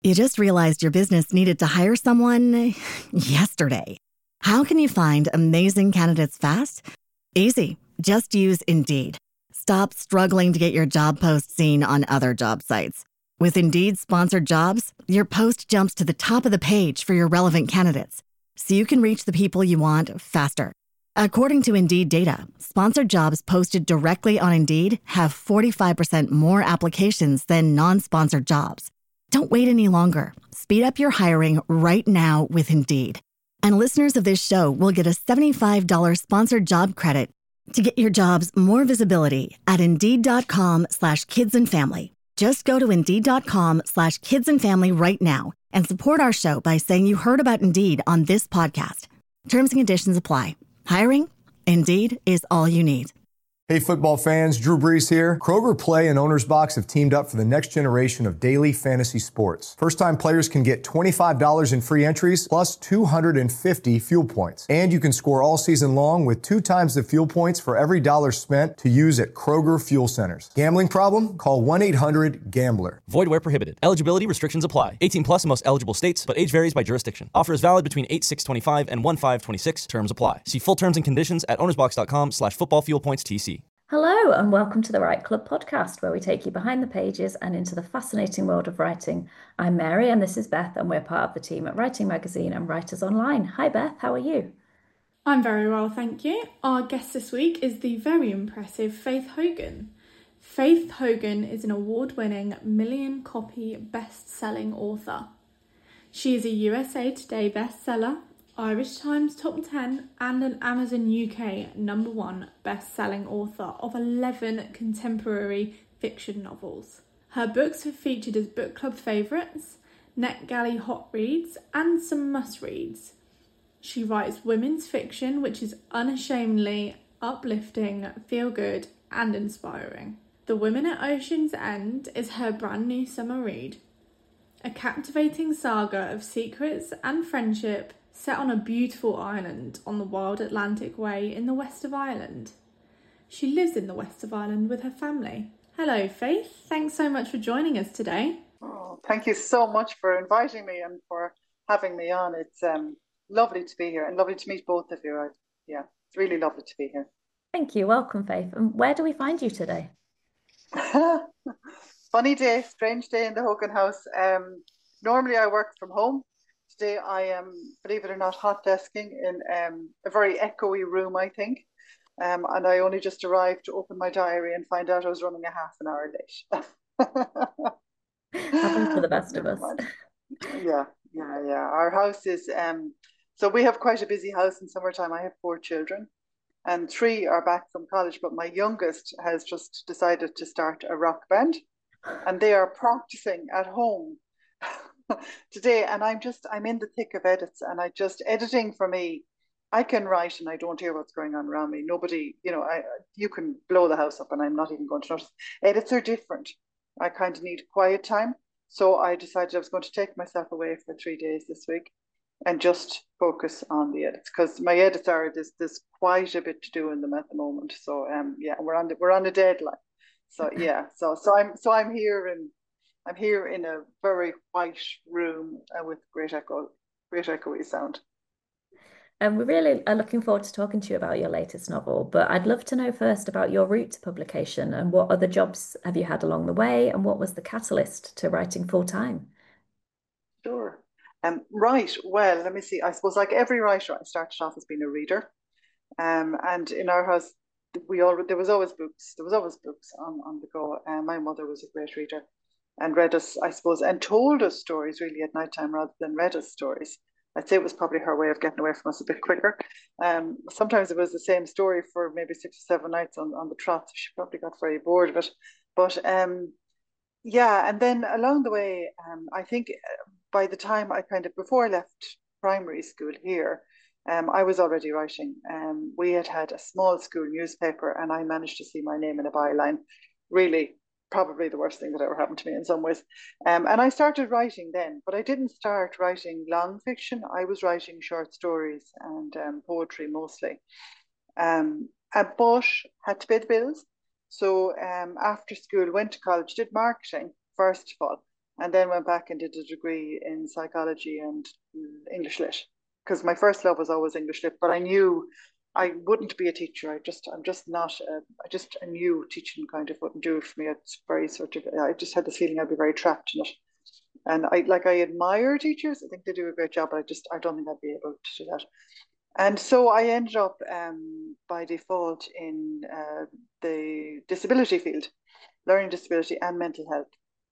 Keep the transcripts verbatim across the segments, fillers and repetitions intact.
You just realized your business needed to hire someone yesterday. How can you find amazing candidates fast? Easy. Just use Indeed. Stop struggling to get your job post seen on other job sites. With Indeed sponsored jobs, your post jumps to the top of the page for your relevant candidates, so you can reach the people you want faster. According to Indeed data, sponsored jobs posted directly on Indeed have forty-five percent more applications than non-sponsored jobs. Don't wait any longer. Speed up your hiring right now with Indeed. And listeners of this show will get a seventy-five dollars sponsored job credit to get your jobs more visibility at Indeed.com slash kids and family. Just go to Indeed.com slash kids and family right now and support our show by saying you heard about Indeed on this podcast. Terms and conditions apply. Hiring? Indeed is all you need. Hey football fans, Drew Brees here. Kroger Play and Owner's Box have teamed up for the next generation of daily fantasy sports. First-time players can get twenty-five dollars in free entries plus two hundred fifty fuel points. And you can score all season long with two times the fuel points for every dollar spent to use at Kroger Fuel Centers. Gambling problem? Call one eight hundred gambler. Void where prohibited. Eligibility restrictions apply. eighteen plus in most eligible states, but age varies by jurisdiction. Offer is valid between eight six twenty-five and one five twenty-six. Terms apply. See full terms and conditions at ownersbox.com slash football fuel points TC. Hello and welcome to the Write Club podcast, where we take you behind the pages and into the fascinating world of writing. I'm Mary and this is Beth, and we're part of the team at Writing Magazine and Writers Online. Hi Beth, how are you? I'm very well, thank you. Our guest this week is the very impressive Faith Hogan. Faith Hogan is an award-winning million-copy best-selling author. She is a U S A Today bestseller, Irish Times Top ten and an Amazon U K number one best-selling author of eleven contemporary fiction novels. Her books have featured as book club favourites, NetGalley hot reads and some must-reads. She writes women's fiction which is unashamedly uplifting, feel-good and inspiring. The Women at Ocean's End is her brand new summer read. A captivating saga of secrets and friendship set on a beautiful island on the wild Atlantic Way in the west of Ireland. She lives in the west of Ireland with her family. Hello, Faith. Thanks so much for joining us today. Oh, thank you so much for inviting me and for having me on. It's um, lovely to be here and lovely to meet both of you. I, yeah, it's really lovely to be here. Thank you. Welcome, Faith. And where do we find you today? Funny day, strange day in the Hogan house. Um, normally I work from home. Today I am, believe it or not, hot desking in um, a very echoey room, I think. Um, and I only just arrived to open my diary and find out I was running a half an hour late. Happens to the best of us. Yeah, yeah, yeah. Our house is, um, so we have quite a busy house in summertime. I have four children and three are back from college, but my youngest has just decided to start a rock band and they are practicing at home today, and I'm just I'm in the thick of edits, and I just editing for me, I can write and I don't hear what's going on around me. Nobody, you know, I you can blow the house up and I'm not even going to notice. Edits are different. I kind of need quiet time, so I decided I was going to take myself away for three days this week and just focus on the edits, because my edits are there's there's quite a bit to do in them at the moment. So um yeah, we're on the, we're on a deadline. So yeah, so so I'm so I'm here in I'm here in a very white room uh, with great echo, great echoey sound. And we really are looking forward to talking to you about your latest novel, but I'd love to know first about your route to publication and what other jobs have you had along the way and what was the catalyst to writing full time? Sure. Um, right, well, let me see. I suppose like every writer, I started off as being a reader. Um, and in our house, we all there was always books. There was always books on, on the go. Uh, my mother was a great reader and read us, I suppose, and told us stories really at night time rather than read us stories. I'd say it was probably her way of getting away from us a bit quicker. Um, sometimes it was the same story for maybe six or seven nights on, on the trot. So she probably got very bored of it. But um, yeah, and then along the way, um, I think by the time I kind of, before I left primary school here, um, I was already writing. Um, we had had a small school newspaper and I managed to see my name in a byline. Really, probably the worst thing that ever happened to me in some ways. Um, and I started writing then, but I didn't start writing long fiction. I was writing short stories and um, poetry mostly. Um, but had to pay the bills. So um, after school, went to college, did marketing, first of all. and then went back and did a degree in psychology and English lit, because my first love was always English lit, but I knew I wouldn't be a teacher. I just, I'm just not, a, I just, I knew teaching kind of wouldn't do it for me. It's very sort of, I just had this feeling I'd be very trapped in it. And I, like, I admire teachers. I think they do a great job, but I just, I don't think I'd be able to do that. And so I ended up um, by default in uh, the disability field, learning disability and mental health.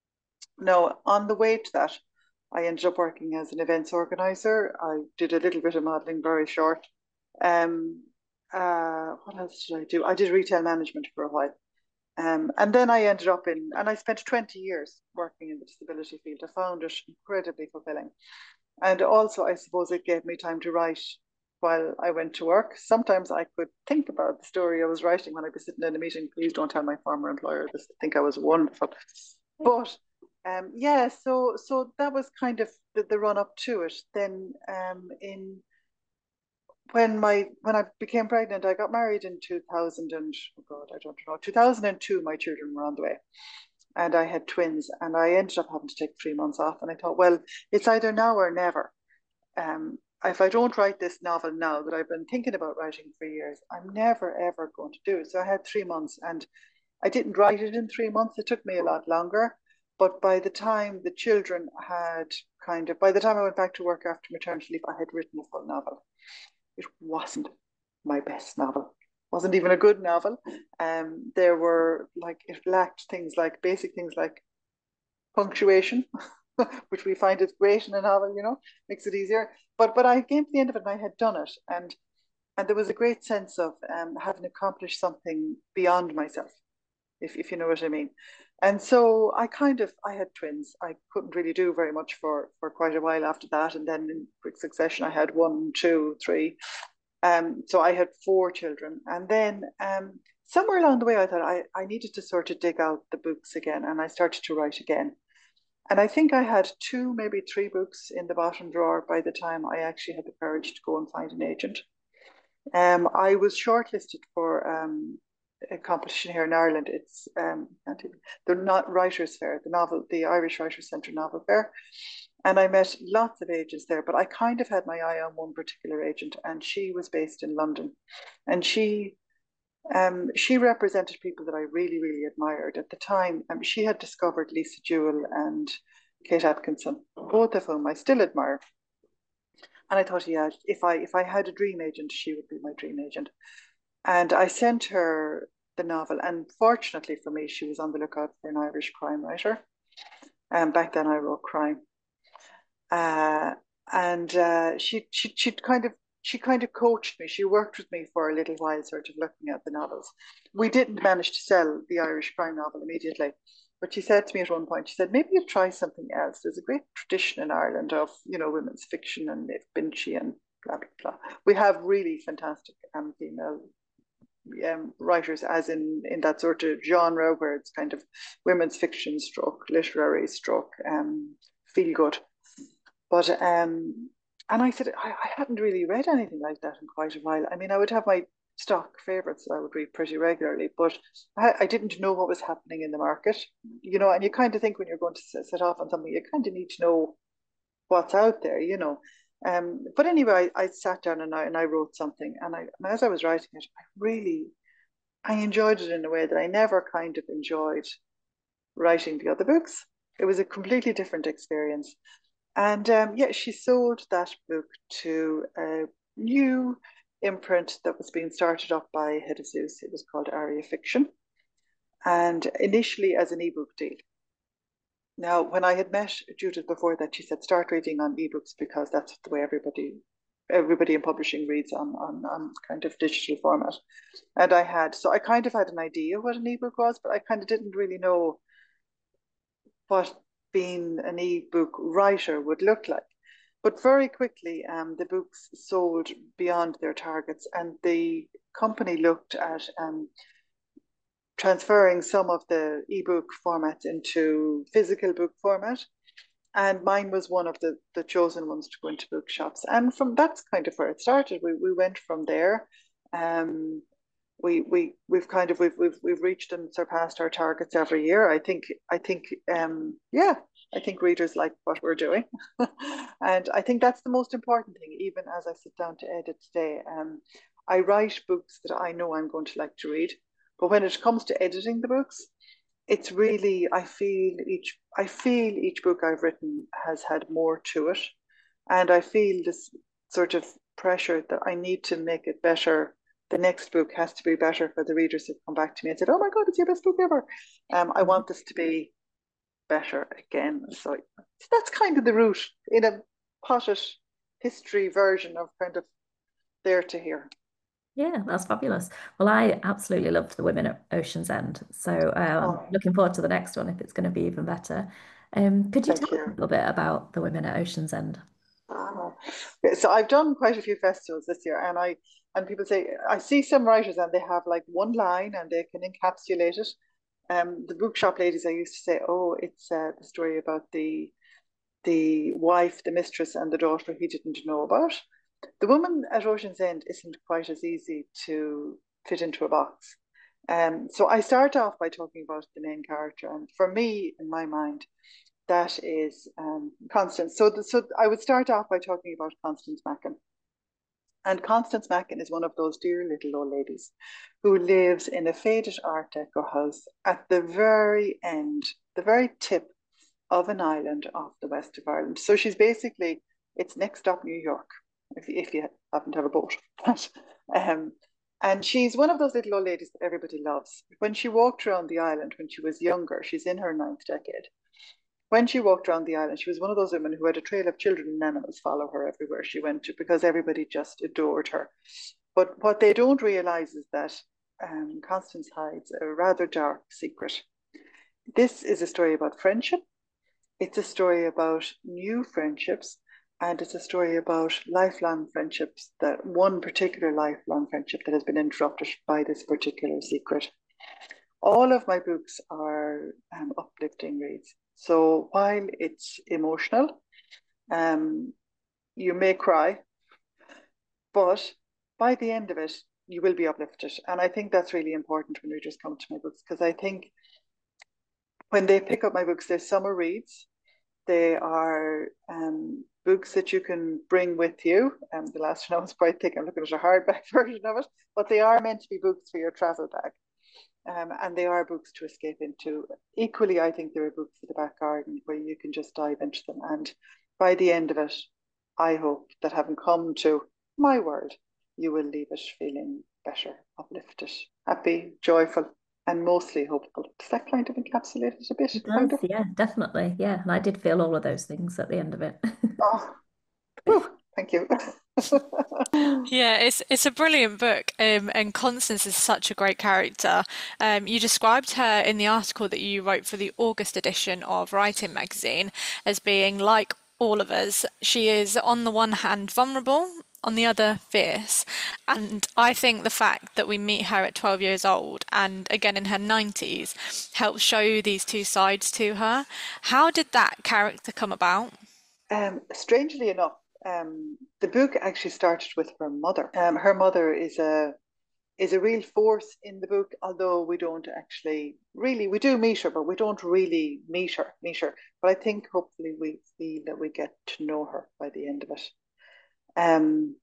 Now, on the way to that, I ended up working as an events organizer. I did a little bit of modeling, very short. Um, uh, what else did I do? I did retail management for a while. Um, and then I ended up in, and I spent twenty years working in the disability field. I found it incredibly fulfilling. And also, I suppose it gave me time to write while I went to work. Sometimes I could think about the story I was writing when I'd be sitting in a meeting. Please don't tell my former employer this. I think I was wonderful. But um, yeah, so so that was kind of the, the run up to it. Then um, in when my when I became pregnant, I got married in two thousand and oh God, I don't know, two thousand two. My children were on the way, and I had twins, and I ended up having to take three months off. And I thought, well, it's either now or never. Um, if I don't write this novel now that I've been thinking about writing for years, I'm never ever going to do it. So I had three months, and I didn't write it in three months. It took me a lot longer. But by the time the children had kind of, by the time I went back to work after maternity leave, I had written a full novel. It wasn't my best novel. It wasn't even a good novel. Um, there were like, it lacked things like basic things like punctuation, which we find is great in a novel, you know, makes it easier. But but I came to the end of it and I had done it. And and there was a great sense of um, having accomplished something beyond myself, if, if you know what I mean. And so I kind of, I had twins. I couldn't really do very much for, for quite a while after that. And then in quick succession, I had one, two, three. Um, so I had four children. And then um, somewhere along the way, I thought I, I needed to sort of dig out the books again. And I started to write again. And I think I had two, maybe three books in the bottom drawer by the time I actually had the courage to go and find an agent. Um, I was shortlisted for um, a competition here in Ireland. It's um, the not Writers' Fair, the novel, the Irish Writers' Centre Novel Fair. And I met lots of agents there, but I kind of had my eye on one particular agent, and she was based in London. And she um, she represented people that I really, really admired at the time. Um, she had discovered Lisa Jewell and Kate Atkinson, both of whom I still admire. And I thought, yeah, if I if I had a dream agent, she would be my dream agent. And I sent her the novel, and fortunately for me, she was on the lookout for an Irish crime writer. And um, back then, I wrote crime. Uh, and uh, she she she kind of she kind of coached me. She worked with me for a little while, sort of looking at the novels. We didn't manage to sell the Irish crime novel immediately, but she said to me at one point, she said, maybe you try something else. There's a great tradition in Ireland of, you know, women's fiction and Binchy and blah, blah, blah. We have really fantastic um, female um, writers, as in, in that sort of genre where it's kind of women's fiction stroke, literary stroke, um, feel good. But, um, and I said, I, I hadn't really read anything like that in quite a while. I mean, I would have my stock favorites that I would read pretty regularly, but I, I didn't know what was happening in the market, you know, and you kind of think when you're going to set off on something, you kind of need to know what's out there, you know. Um, but anyway, I, I sat down and I, and I wrote something, and, I, and as I was writing it, I really, I enjoyed it in a way that I never kind of enjoyed writing the other books. It was a completely different experience. And um, yeah, she sold that book to a new imprint that was being started up by Head of Zeus. It was called Aria Fiction, and initially as an ebook deal. Now, when I had met Judith before that, she said, start reading on ebooks because that's the way everybody everybody in publishing reads on, on, on kind of digital format. And I had, so I kind of had an idea what an ebook was, but I kind of didn't really know what being an ebook writer would look like. But very quickly, um, the books sold beyond their targets, and the company looked at um, transferring some of the ebook formats into physical book format. And mine was one of the, the chosen ones to go into bookshops. And from that's kind of where it started. We we went from there. Um, we we we've kind of we've we've we've reached and surpassed our targets every year. I think I think um yeah, I think readers like what we're doing. And I think that's the most important thing, even as I sit down to edit today. Um, I write books that I know I'm going to like to read. But when it comes to editing the books, it's really, I feel each I feel each book I've written has had more to it. And I feel this sort of pressure that I need to make it better. The next book has to be better for the readers to come back to me and say, oh my God, it's your best book ever. Um, I want this to be better again. So that's kind of the route in a potted history version of kind of There to Here. Yeah, that's fabulous. Well, I absolutely loved The Women at Ocean's End. So um, Oh, looking forward to the next one if it's going to be even better. Um, could you tell thank us a you. little bit about The Women at Ocean's End? Ah. So I've done quite a few festivals this year, and I and people say I see some writers and they have like one line and they can encapsulate it. Um, the bookshop ladies I used to say, oh, it's uh, the story about the the wife, the mistress, and the daughter he didn't know about. The Woman at Ocean's End isn't quite as easy to fit into a box. Um, so I start off by talking about the main character, and for me, in my mind, that is um, Constance. So, the, so I would start off by talking about Constance Mackin. And Constance Mackin is one of those dear little old ladies who lives in a faded Art Deco house at the very end, the very tip of an island off the west of Ireland. So she's basically, it's next stop New York, if, if you happen to have a boat. um, and she's one of those little old ladies that everybody loves. When she walked around the island when she was younger, she's in her ninth decade. When she walked around the island, she was one of those women who had a trail of children and animals follow her everywhere she went to because everybody just adored her. But what they don't realize is that um, Constance hides a rather dark secret. This is a story about friendship. It's a story about new friendships, and it's a story about lifelong friendships, that one particular lifelong friendship that has been interrupted by this particular secret. All of my books are um, uplifting reads. So while it's emotional, um, you may cry, but by the end of it, you will be uplifted. And I think that's really important when readers come to my books, because I think when they pick up my books, they're summer reads. They are um, books that you can bring with you. Um, the last one was quite thick. I'm looking at a hardback version of it, but they are meant to be books for your travel bag. Um, and they are books to escape into. Equally, I think there are books for the back garden where you can just dive into them. And by the end of it, I hope that having come to my world, you will leave it feeling better, uplifted, happy, joyful, and mostly hopeful. Does that kind of encapsulate it a bit? It Kind does, of? yeah, definitely. Yeah. And I did feel all of those things at the end of it. Oh, whew, thank you. Yeah, it's it's a brilliant book, um, and Constance is such a great character. Um, you described her in the article that you wrote for the August edition of Writing Magazine as being like all of us. She is on the one hand vulnerable, on the other fierce, and I think the fact that we meet her at twelve years old and again in her nineties helps show these two sides to her. How did that character come about? Um, strangely enough, um, the book actually started with her mother. Um, her mother is a is a real force in the book, although we don't actually really we do meet her, but we don't really meet her meet her. But I think hopefully we feel that we get to know her by the end of it. Um,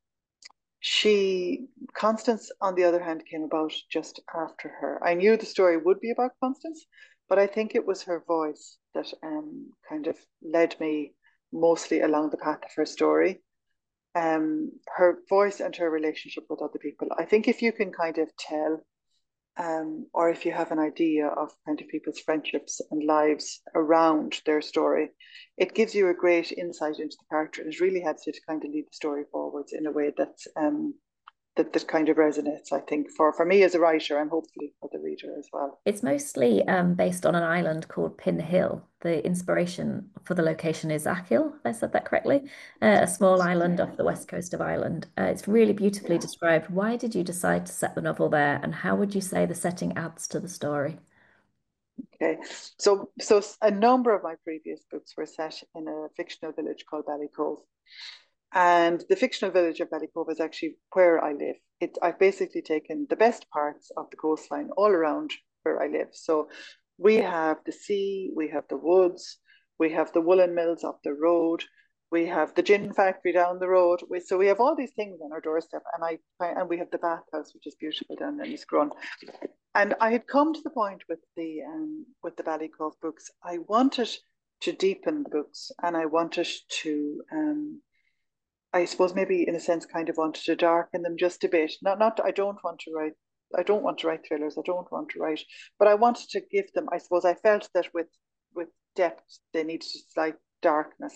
she Constance, on the other hand, came about just after her. I knew the story would be about Constance, but I think it was her voice that um kind of led me mostly along the path of her story. Um, her voice and her relationship with other people. I think if you can kind of tell, um, or if you have an idea of kind of people's friendships and lives around their story, it gives you a great insight into the character, and it really helps you to kind of lead the story forwards in a way that's um, that that kind of resonates. I think for for me as a writer, and hopefully for the reader as well. It's mostly um, based on an island called Pin Hill. The inspiration for the location is Achill, if I said that correctly, uh, a small island off the west coast of Ireland. Uh, it's really beautifully Yeah. described. Why did you decide to set the novel there, and how would you say the setting adds to the story? Okay. So so a number of my previous books were set in a fictional village called Ballycove. And the fictional village of Ballycove is actually where I live. It, I've basically taken the best parts of the coastline all around where I live. So we have the sea, we have the woods, We have the woolen mills up the road. We have the gin factory down the road. We, so we have all these things on our doorstep, and I and we have the bathhouse, which is beautiful down there in Scrun. And I had come to the point with the um, with the Ballycove books. I wanted to deepen the books, and I wanted to, um, I suppose, maybe in a sense, kind of wanted to darken them just a bit. Not, not. I don't want to write. I don't want to write thrillers. I don't want to write, but I wanted to give them. I suppose I felt that with with depth, they needed a slight darkness.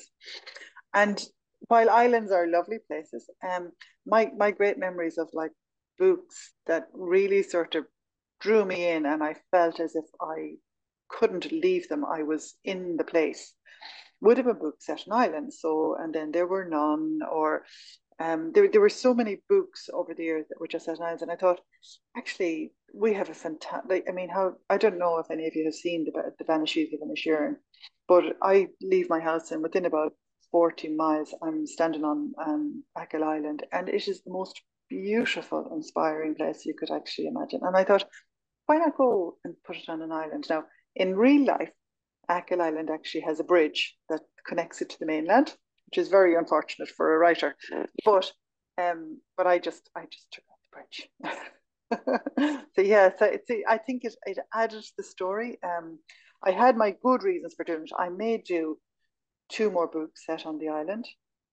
And while islands are lovely places, um, my my great memories of like books that really sort of drew me in, and I felt as if I couldn't leave them. I was in the place. Would have been books set in islands. So, and then there were none, or um, there there were so many books over the years that were just set in islands, and I thought, actually, we have a fantastic. I mean, how I don't know if any of you have seen the the Banishes of Inisherin, but I leave my house and within about forty miles, I'm standing on um, Achill Island, and it is the most beautiful, inspiring place you could actually imagine. And I thought, why not go and put it on an island? Now, in real life, Achill Island actually has a bridge that connects it to the mainland, which is very unfortunate for a writer. But um, but I just I just took out the bridge. So yeah, so it's I think it it added to the story. Um, I had my good reasons for doing it. I may do two more books set on the island.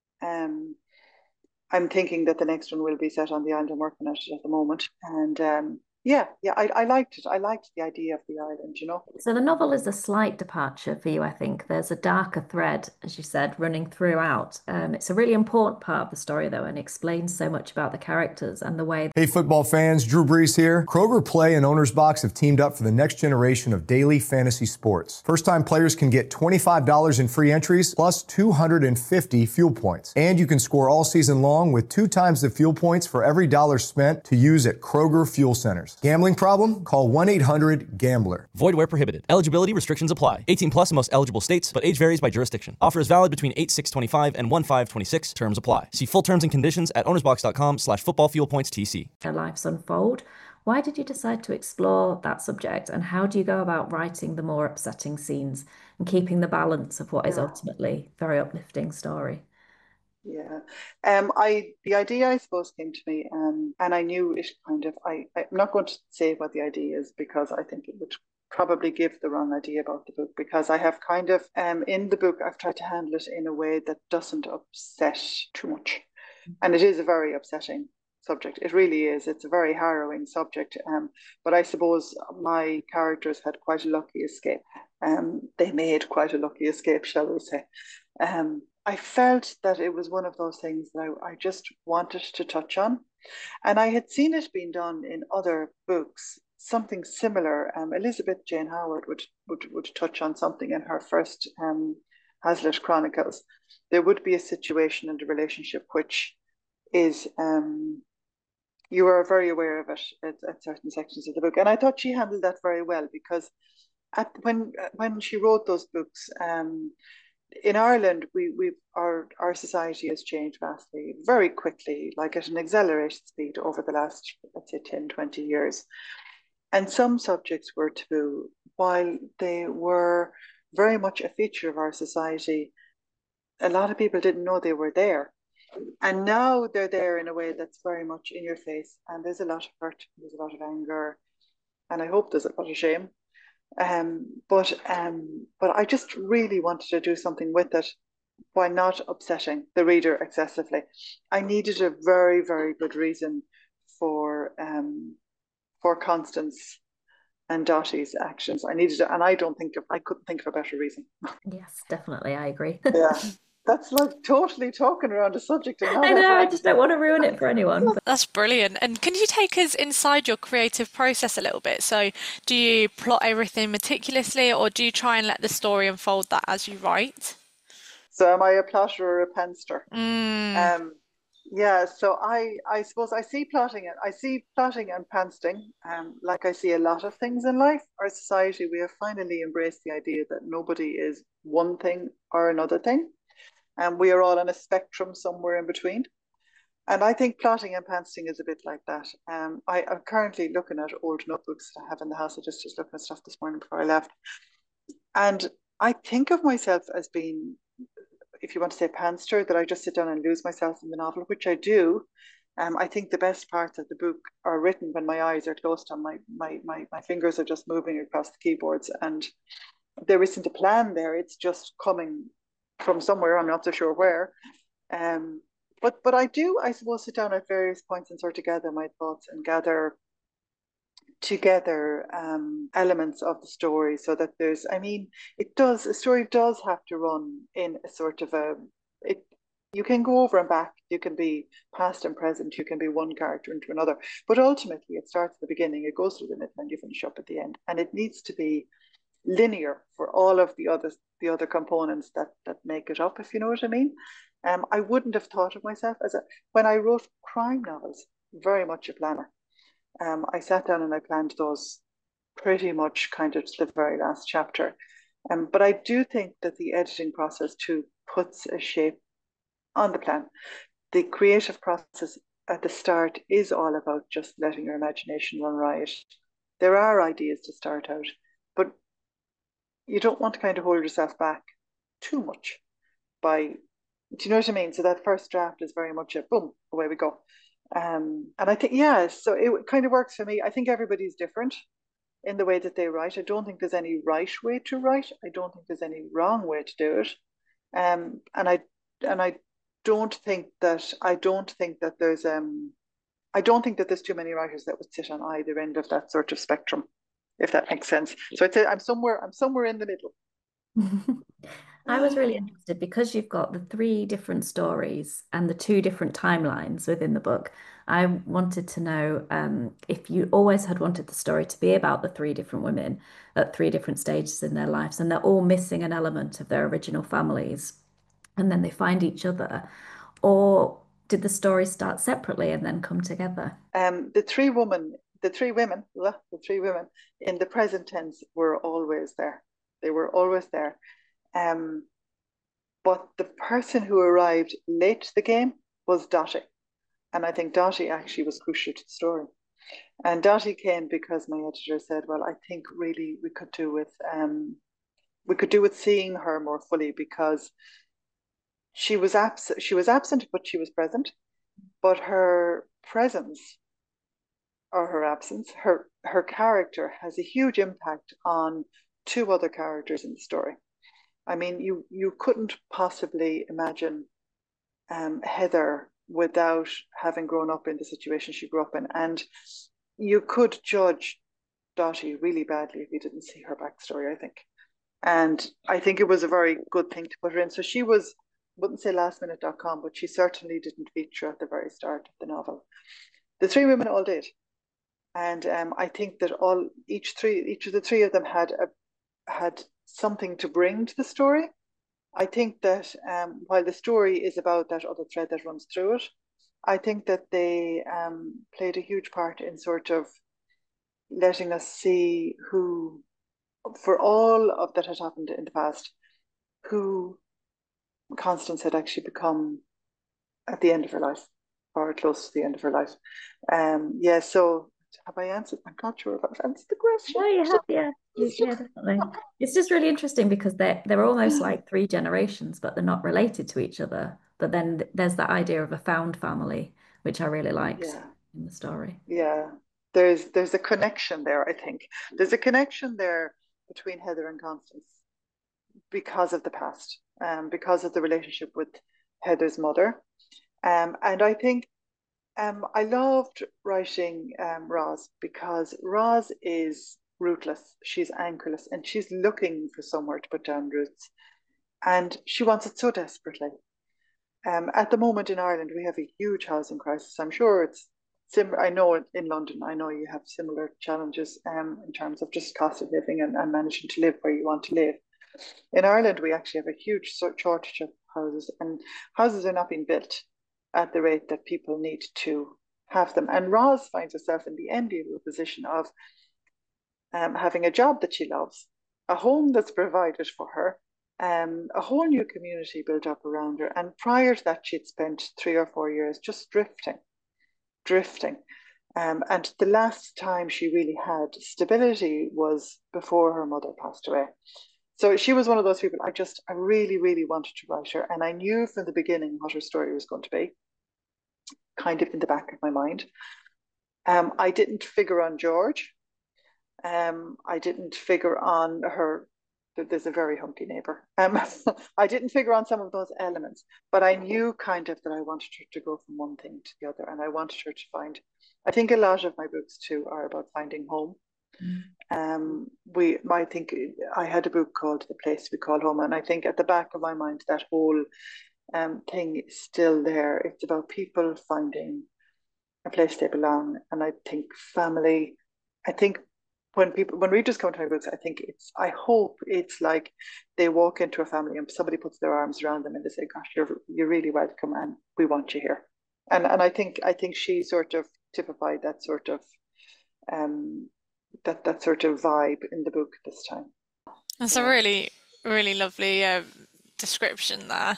Um, I'm thinking that the next one will be set on the island. I'm working on it at the moment. And um, yeah, yeah, I, I liked it. I liked the idea of the island, you know. So the novel is a slight departure for you, I think. There's a darker thread, as you said, running throughout. Um, it's a really important part of the story, though, and explains so much about the characters and the way. Hey, football fans, Drew Brees here. Kroger Play and Owner's Box have teamed up for the next generation of daily fantasy sports. First-time players can get twenty-five dollars in free entries plus two hundred fifty fuel points. And you can score all season long with two times the fuel points for every dollar spent to use at Kroger Fuel Centers. Gambling problem? Call one eight hundred gambler. Void where prohibited. Eligibility restrictions apply. eighteen plus in most eligible states, but age varies by jurisdiction. Offer is valid between eight six twenty-five and one five twenty-six. Terms apply. See full terms and conditions at ownersbox.com slash football fuel points TC. Their lives unfold. Why did you decide to explore that subject, and how do you go about writing the more upsetting scenes and keeping the balance of what is ultimately a very uplifting story? Yeah, um, I the idea I suppose came to me, um, and I knew it kind of. I I'm not going to say what the idea is because I think it would probably give the wrong idea about the book, because I have kind of um in the book I've tried to handle it in a way that doesn't upset too much, and it is a very upsetting subject. It really is. It's a very harrowing subject. Um, but I suppose my characters had quite a lucky escape. Um, they made quite a lucky escape, shall we say? Um. I felt that it was one of those things that I, I just wanted to touch on. And I had seen it being done in other books, something similar. Um, Elizabeth Jane Howard would, would, would touch on something in her first um, Hazlitt Chronicles. There would be a situation in the relationship which is, um, you are very aware of it at, at certain sections of the book. And I thought she handled that very well, because at, when, when she wrote those books, um, in Ireland, we we our our society has changed vastly, very quickly, like at an accelerated speed over the last, let's say, ten, twenty years. And some subjects were taboo, while they were very much a feature of our society. A lot of people didn't know they were there. And now they're there in a way that's very much in your face. And there's a lot of hurt, there's a lot of anger, and I hope there's a lot of shame. Um, but um, but I just really wanted to do something with it while not upsetting the reader excessively. I needed a very, very good reason for um, for Constance and Dottie's actions. I needed it, and I don't think of, I couldn't think of a better reason. Yes, definitely, I agree. Yeah. That's like totally talking around a subject. And I know, I just don't want to ruin it for anyone. But... That's brilliant. And can you take us inside your creative process a little bit? So do you plot everything meticulously, or do you try and let the story unfold that as you write? So am I a plotter or a panster? Mm. Um, yeah, so I, I suppose I see plotting and I see plotting and pansting, um, like I see a lot of things in life. Our society, we have finally embraced the idea that nobody is one thing or another thing. And we are all on a spectrum somewhere in between. And I think plotting and pantsing is a bit like that. Um, I am currently looking at old notebooks that I have in the house. I just was looking at stuff this morning before I left. And I think of myself as being, if you want to say pantser, that I just sit down and lose myself in the novel, which I do. Um, I think the best parts of the book are written when my eyes are closed and my, my, my, my fingers are just moving across the keyboards, and there isn't a plan there. It's just coming from somewhere. I'm not so sure where. Um, but but I do, I suppose, sit down at various points and sort of gather my thoughts and gather together um, elements of the story, so that there's, I mean, it does, a story does have to run in a sort of a, it, you can go over and back, you can be past and present, you can be one character into another, but ultimately it starts at the beginning, it goes through the middle, and you finish up at the end, and it needs to be linear for all of the other the other components that that make it up, if you know what I mean. Um, I wouldn't have thought of myself as a, when I wrote crime novels, very much a planner. Um, I sat down and I planned those pretty much kind of to the very last chapter. Um, but I do think that the editing process too puts a shape on the plan. The creative process at the start is all about just letting your imagination run riot. There are ideas to start out, but you don't want to kind of hold yourself back too much by, do you know what I mean? So that first draft is very much a boom, away we go. Um, and I think, yeah, so it kind of works for me. I think everybody's different in the way that they write. I don't think there's any right way to write. I don't think there's any wrong way to do it. Um, and I and I don't think that I don't think that there's um I don't think that there's too many writers that would sit on either end of that sort of spectrum, if that makes sense. So I'd say I'm somewhere I'm somewhere in the middle. I was really interested because you've got the three different stories and the two different timelines within the book. I wanted to know um, if you always had wanted the story to be about the three different women at three different stages in their lives, and they're all missing an element of their original families, and then they find each other, or did the story start separately and then come together? Um, the three women, the three women, the three women in the present tense were always there. They were always there. Um, but the person who arrived late to the game was Dottie. And I think Dottie actually was crucial to the story. And Dottie came because my editor said, well, I think really we could do with um, we could do with seeing her more fully, because she was absent she was absent, but she was present. But her presence or her absence, her her character has a huge impact on two other characters in the story. I mean, you you couldn't possibly imagine um, Heather without having grown up in the situation she grew up in, and you could judge Dottie really badly if you didn't see her backstory, I think. And I think it was a very good thing to put her in. So she was, I wouldn't say last minute dot com, but she certainly didn't feature at the very start of the novel. The three women all did. And um, I think that all each three each of the three of them had a had something to bring to the story. I think that um, while the story is about that other thread that runs through it, I think that they um, played a huge part in sort of letting us see who, for all of that had happened in the past, who Constance had actually become at the end of her life, or close to the end of her life. Um, yeah, so have I answered? I'm not sure if I've answered the question. No, you have, yeah. Yeah, definitely. It's just really interesting because they're they're almost like three generations, but they're not related to each other. But then there's that idea of a found family, which I really liked Yeah, in the story. yeah. There's there's a connection there, I think. There's a connection there between Heather and Constance because of the past, um, because of the relationship with Heather's mother. Um, and I think um, I loved writing um, Roz, because Roz is rootless, she's anchorless, and she's looking for somewhere to put down roots. And she wants it so desperately. Um, at the moment in Ireland, we have a huge housing crisis. I'm sure it's similar. I know in London, I know you have similar challenges um, in terms of just cost of living and, and managing to live where you want to live. In Ireland, we actually have a huge shortage of houses, and houses are not being built at the rate that people need to have them. And Roz finds herself in the enviable position of um, having a job that she loves, a home that's provided for her, um, a whole new community built up around her. And prior to that, she'd spent three or four years just drifting, drifting. Um, and the last time she really had stability was before her mother passed away. So she was one of those people I just, I really, really wanted to write her. And I knew from the beginning what her story was going to be, kind of in the back of my mind. Um, I didn't figure on George. Um, I didn't figure on her. There's a very hunky neighbor. Um, I didn't figure on some of those elements, but I knew kind of that I wanted her to go from one thing to the other, and I wanted her to find. I think a lot of my books too are about finding home. Mm. Um, we, I think I had a book called The Place We Call Home, and I think at the back of my mind that whole um, thing is still there. It's about people finding a place they belong, and I think family. I think. When people, when readers come to my books, I think it's, I hope it's like they walk into a family and somebody puts their arms around them and they say, "Gosh, you're you're really welcome, and we want you here." And and I think I think she sort of typified that sort of, um, that that sort of vibe in the book this time. That's yeah. a really really lovely uh, description there.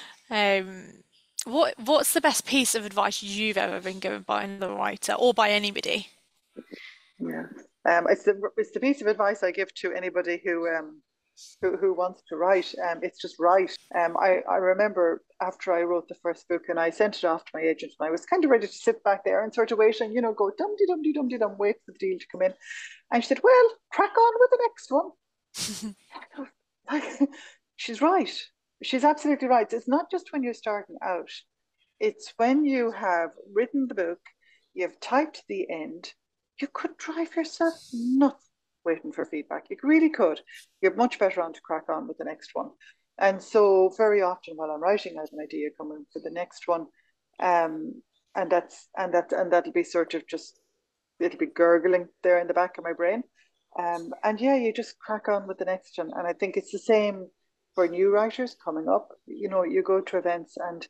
Um, what what's the best piece of advice you've ever been given by another writer or by anybody? Yeah. Um, it's the it's the piece of advice I give to anybody who um who, who wants to write. Um, it's just write. Um, I I remember after I wrote the first book and I sent it off to my agent and I was kind of ready to sit back there and sort of wait and you know go dum de dum de dum de dum wait for the deal to come in, and she said, "Well, crack on with the next one." Like, she's right. She's absolutely right. It's not just when you're starting out. It's when you have written the book, you've typed the end. You could drive yourself nuts waiting for feedback. You really could. You're much better on to crack on with the next one. And so very often while I'm writing, I have an idea coming for the next one. Um, and that's and that and that'll be sort of just it'll be gurgling there in the back of my brain. Um, and yeah, you just crack on with the next one. And I think it's the same for new writers coming up. You know, you go to events and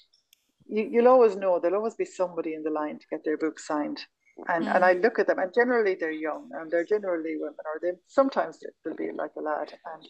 you, you'll always know there'll always be somebody in the line to get their book signed. And mm. and I look at them, and generally they're young, and they're generally women, or they sometimes they'll be like a lad. And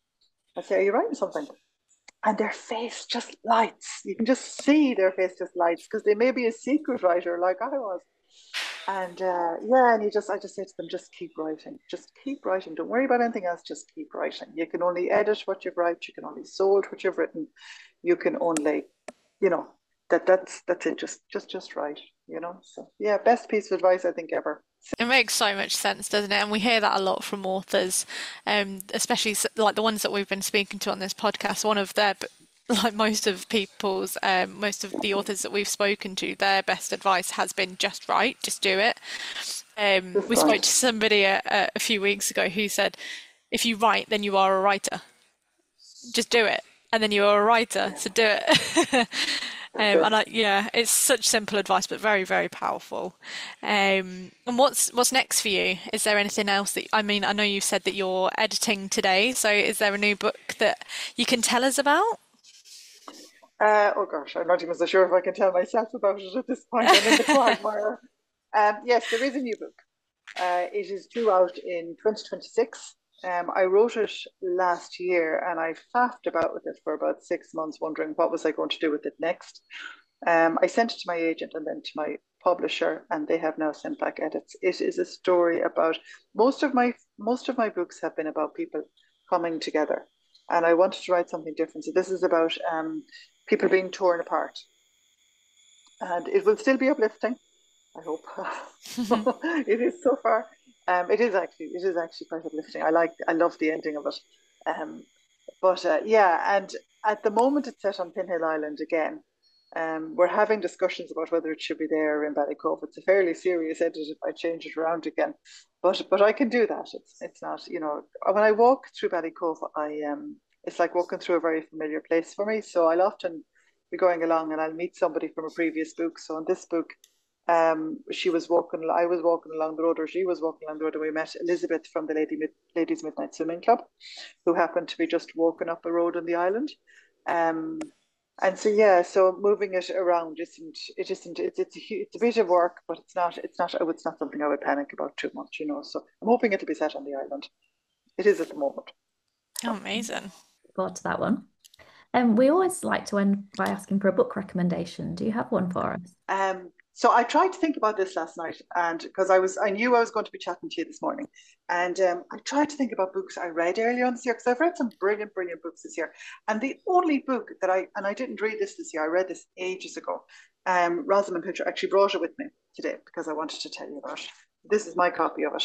I say, "Are you writing something?" And their face just lights. You can just see their face just lights because they may be a secret writer like I was. And uh, yeah, and you just, I just say to them, just keep writing, just keep writing. Don't worry about anything else. Just keep writing. You can only edit what you've written. You can only sold what you've written. You can only, you know, that that's that's it. Just just just write. You know, so yeah, best piece of advice I think ever. It makes so much sense, doesn't it? And we hear that a lot from authors, um, especially like the ones that we've been speaking to on this podcast. One of their, like most of people's, um, most of the authors that we've spoken to, their best advice has been just write, just do it. Um, we spoke right. to somebody a, a few weeks ago who said, if you write, then you are a writer. Just do it, and then you are a writer. So do it. Um, and I, yeah, it's such simple advice, but very, very powerful. Um, and what's what's next for you? Is there anything else that, I mean, I know you said that you're editing today, so is there a new book that you can tell us about? Uh, oh gosh, I'm not even so sure if I can tell myself about it at this point. I'm in the quagmire. Um, yes, there is a new book. Uh, it is due out in twenty twenty-six. Um, I wrote it last year and I faffed about with it for about six months, wondering what was I going to do with it next. Um, I sent it to my agent and then to my publisher, and they have now sent back edits. It is a story about most of my most of my books have been about people coming together, and I wanted to write something different. So this is about um, people being torn apart, and it will still be uplifting, I hope. It is so far. Um, it is actually, it is actually quite uplifting. I like, I love the ending of it. Um, but uh, yeah, and at the moment it's set on Pinhill Island again. Um, we're having discussions about whether it should be there in Ballycove. It's a fairly serious edit if I change it around again, but but I can do that. It's it's not, you know, when I walk through Ballycove, I um, it's like walking through a very familiar place for me. So I'll often be going along and I'll meet somebody from a previous book. So in this book, Um, she was walking, I was walking along the road, or she was walking along the road, and we met Elizabeth from the Lady Mid, Ladies Midnight Swimming Club, who happened to be just walking up a road on the island. Um, and so yeah, so moving it around isn't, it isn't, it's it's a, it's a bit of work, but it's not, it's not, it's not something I would panic about too much, you know. So I'm hoping it'll be set on the island. It is at the moment. Oh, amazing! Forward to that one. Um, we always like to end by asking for a book recommendation. Do you have one for us? Um. so I tried to think about this last night, and because I was, I knew I was going to be chatting to you this morning, and um, I tried to think about books I read earlier on this year, because I've read some brilliant, brilliant books this year. And the only book that I, and I didn't read this this year, I read this ages ago. Um, Rosamund Pilcher actually brought it with me today because I wanted to tell you about it. This is my copy of it.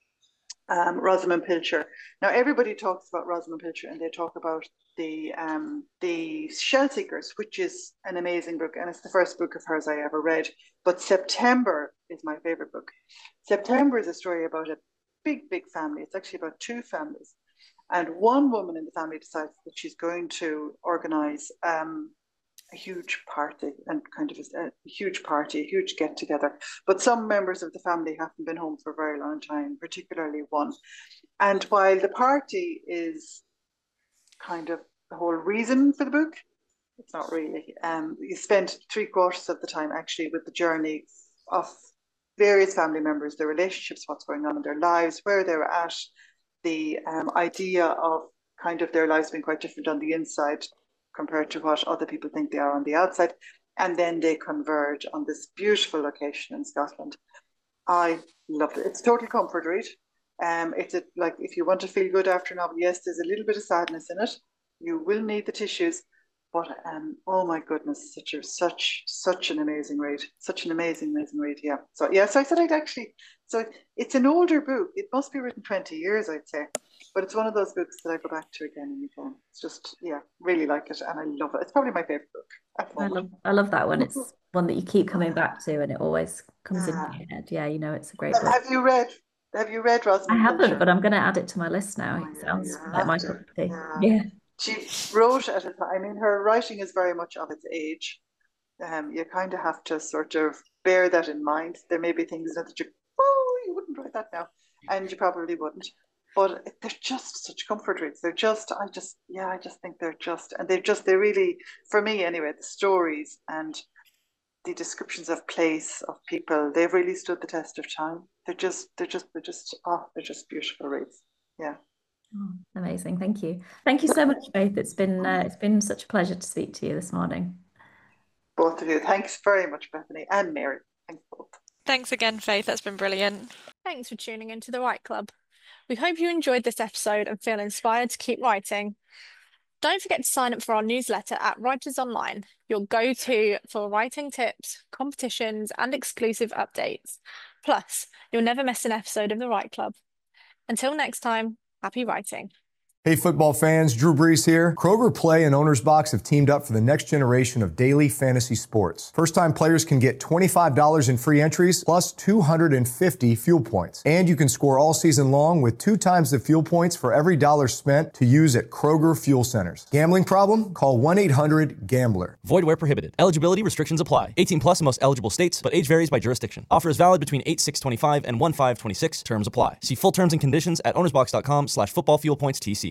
Um, Rosamund Pilcher. Now, everybody talks about Rosamund Pilcher, and they talk about the um, the Shell Seekers, which is an amazing book, and it's the first book of hers I ever read. But September is my favorite book. September is a story about a big, big family. It's actually about two families, and one woman in the family decides that she's going to organize um, a huge party and kind of a, a huge party, a huge get together. But some members of the family haven't been home for a very long time, particularly one. And while the party is kind of the whole reason for the book, it's not really. Um, you spend three quarters of the time actually with the journey of various family members, their relationships, what's going on in their lives, where they're at, the um, idea of kind of their lives being quite different on the inside compared to what other people think they are on the outside. And then they converge on this beautiful location in Scotland. I loved it. It's a total comfort read. Um, it's a, like, if you want to feel good after a novel, yes, there's a little bit of sadness in it. You will need the tissues, but um, oh my goodness, such a, such such an amazing read. Such an amazing, amazing read, yeah. So yeah, so I said I'd actually, so it's an older book. It must be written twenty years, I'd say. But it's one of those books that I go back to again and again. It's just, yeah, really like it, and I love it. It's probably my favorite book. I love, I love that one. It's one that you keep coming back to, and it always comes yeah. into your head. Yeah, you know, it's a great book. Have you read? Have you read Rosamund? I haven't, Pilcher? But I'm going to add it to my list now. It sounds yeah, like my cup of tea. Yeah. yeah. She wrote at a time. I mean, her writing is very much of its age. Um, you kind of have to sort of bear that in mind. There may be things that you, oh, you wouldn't write that now, and you probably wouldn't. But they're just such comfort reads. They're just, I just, yeah, I just think they're just, and they're just, they really, for me anyway, the stories and the descriptions of place, of people, they've really stood the test of time. They're just, they're just, they're just, oh, they're just beautiful reads. Yeah. Oh, amazing. Thank you. Thank you so much, Faith. It's been, uh, it's been such a pleasure to speak to you this morning. Both of you. Thanks very much, Bethany and Mary. Thanks both. Thanks again, Faith. That's been brilliant. Thanks for tuning into the Write Club. We hope you enjoyed this episode and feel inspired to keep writing. Don't forget to sign up for our newsletter at Writers Online, your go-to for writing tips, competitions, and exclusive updates. Plus, you'll never miss an episode of the Write Club. Until next time, happy writing. Hey football fans, Drew Brees here. Kroger Play and Owner's Box have teamed up for the next generation of daily fantasy sports. First-time players can get twenty-five dollars in free entries plus two hundred fifty fuel points. And you can score all season long with two times the fuel points for every dollar spent to use at Kroger Fuel Centers. Gambling problem? Call one eight hundred gambler. Void where prohibited. Eligibility restrictions apply. eighteen plus in most eligible states, but age varies by jurisdiction. Offer is valid between eight six twenty-five and one five twenty-six. Terms apply. See full terms and conditions at ownersbox dot com slash football fuel points T C.